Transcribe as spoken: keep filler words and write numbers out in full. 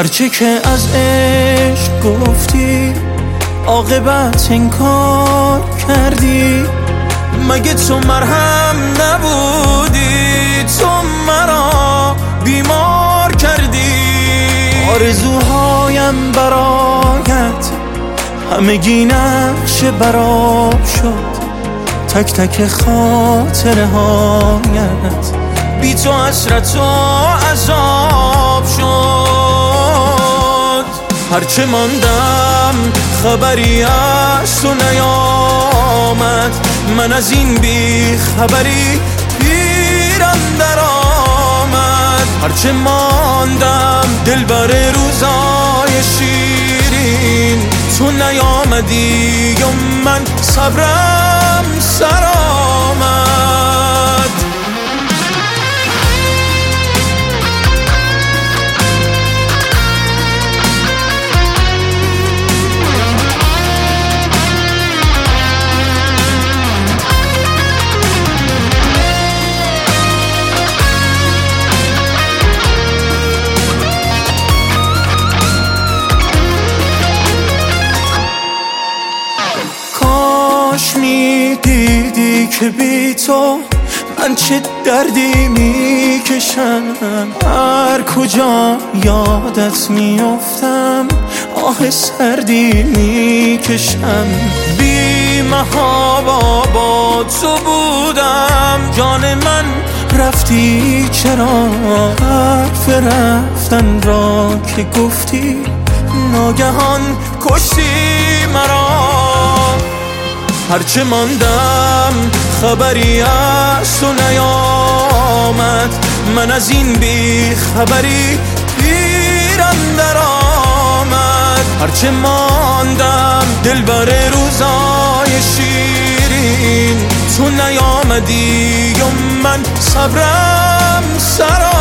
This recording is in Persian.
هرچه که از عشق گفتی عاقبت انکار کردی. مگه تو مرهم نبودی؟ تو مرا بیمار کردی. آرزوهایم برایت همگی نقش براب شد. تک تک خاطره هایت بی تو حسرت و عذاب شد. هرچه ماندم خبری از تو نیامد. من از این بی خبری پیرم در آمد. هرچه ماندم دلبر روزای شیرین. تو نیامدی و من صبرم سر آمد. کاش میدیدی که بی تو من چه دردی میکشم. هر کجا یادت میافتم آه سردی میکشم. بی محابا با تو بودم جان من رفتی چرا؟ حرف رفتن را که گفتی ناگهان کشتی مرا. هرچه ماندم خبری از تو نیامد. من از این بی خبری پیرم در آمد. هرچه ماندم دلبر روزای شیرین. تو نیامدی و من صبرم سر